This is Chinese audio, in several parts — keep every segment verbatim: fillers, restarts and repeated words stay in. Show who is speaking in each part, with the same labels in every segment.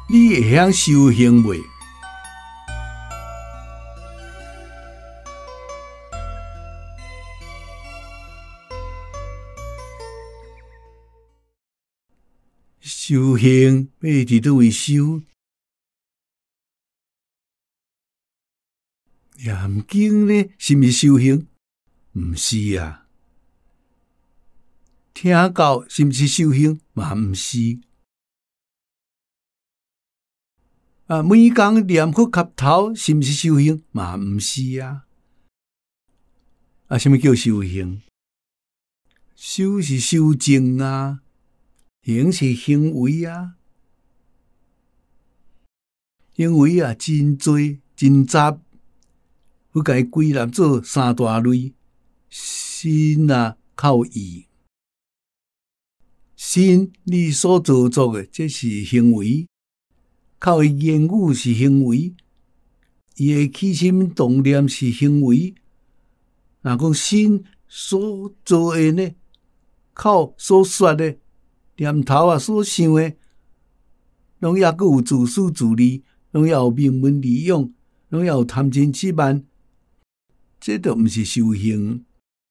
Speaker 1: 你会晓修行袂？修行要伫倒位修？念经呢，是毋是修行？毋是啊。听教是毋是修行？嘛毋是。啊，每工念佛磕头是毋是修行？嘛毋是啊。啊，什么叫修行？修是修正啊，行是行为啊，行为啊真多真杂，我甲伊归纳做三大类：心啊、口意。心你所做作的，这是行为；口的言语是行为；伊的起心动念是行为。若讲心所做的呢，口所说的，念头啊所想的，拢也阁有自私自利，拢也有名闻利养，拢也有贪嗔痴慢，这都毋是修行。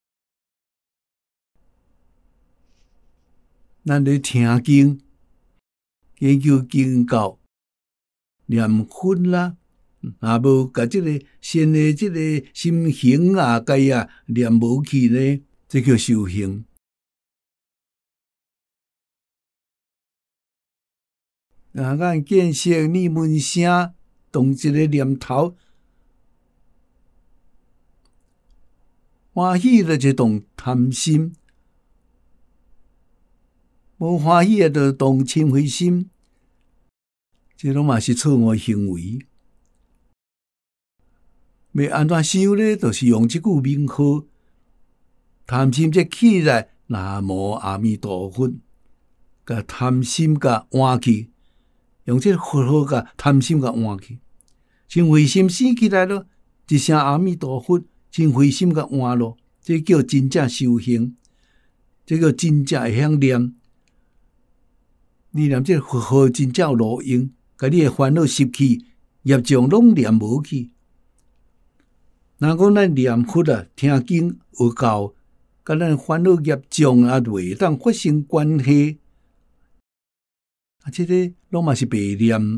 Speaker 1: 咱咧听经、研究经教、念佛啦，啊无甲即个善的即个心行啊、解啊念无去呢，这叫修行。啊，咱见色念闻声，动一个念头，欢喜了就动贪心。无欢喜啊，就动嗔恚心，这拢嘛是错误的行为。要安怎修呢？就是用这句名号，贪心这起来，南无阿弥陀佛，甲贪心甲换去，用这佛号甲贪心甲换去，嗔恚心生起来了，一声阿弥陀佛，嗔恚心甲换咯，这叫真正修行，这叫真正会晓念。你念这佛号真正有路用，甲你的烦恼熄去，业障拢念无去。若讲咱念佛啊、听经学教，甲咱烦恼业障啊袂当发生关系，啊，这个拢嘛是白念，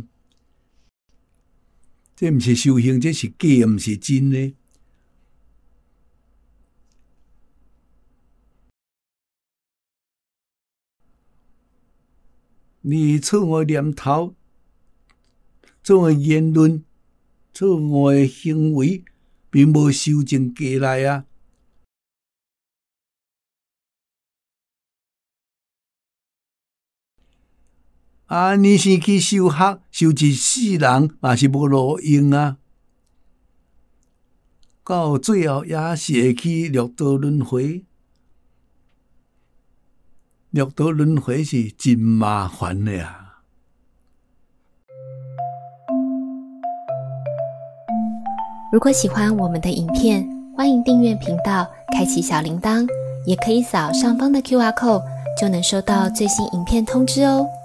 Speaker 1: 这毋是修行，这是假，毋是真的。你错误的念头、错误的言论、错误的行为，并无修正过来啊！啊，你是去修学，修一世人嘛是无路用啊！到最后也是会去六道轮回。六道轮回是真麻烦的啊！
Speaker 2: 如果喜欢我们的影片，欢迎订阅频道，开启小铃铛，也可以扫上方的 Q R code，就能收到最新影片通知哦。